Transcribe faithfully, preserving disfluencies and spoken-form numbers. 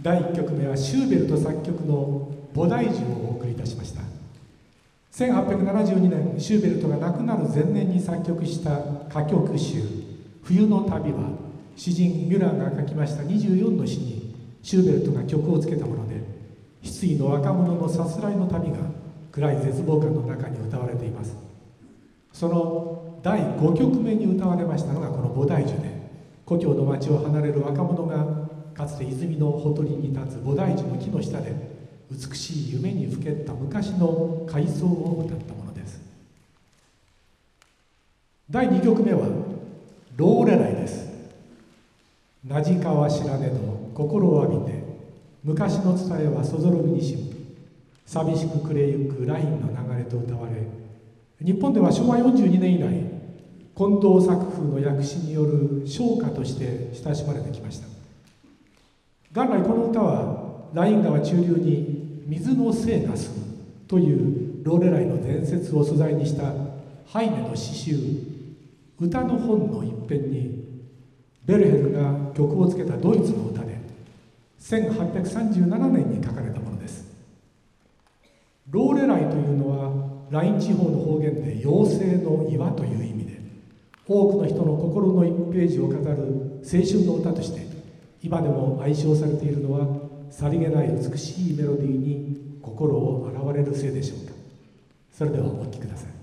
だいいっきょくめはシューベルト作曲の菩提樹をお送りいたしました。せんはっぴゃくななじゅうにねん、シューベルトが亡くなる前年に作曲した歌曲集「冬の旅」は、詩人ミュラーが書きましたにじゅうよんの詩にシューベルトが曲をつけたもので、失意の若者のさすらいの旅が暗い絶望感の中に歌われています。そのだいごきょくめに歌われましたのがこの菩提樹で、故郷の町を離れる若者がかつて泉のほとりに立つ菩提樹の木の下で美しい夢にふけった昔の回想を歌ったものです。だいにきょくめはローレライです。なじかは知らねど心を浴びて、昔の伝えはそぞろぐにしむ、寂しく暮れゆくラインの流れと歌われ、日本ではしょうわよんじゅうにねん以来、近藤作風の訳詞による唱歌として親しまれてきました。元来この歌はライン川中流に水の精が住むというローレライの伝説を素材にしたハイネの詩集「歌の本」の一編に、ベルヘルが曲をつけたドイツの歌でせんはっぴゃくさんじゅうななねんに書かれたものです。ローレライというのはライン地方の方言で妖精の岩という意味で、多くの人の心のいちページを飾る青春の歌として今でも愛称されているのは、さりげない美しいメロディーに心を洗われるせいでしょうか。それではお聴きください。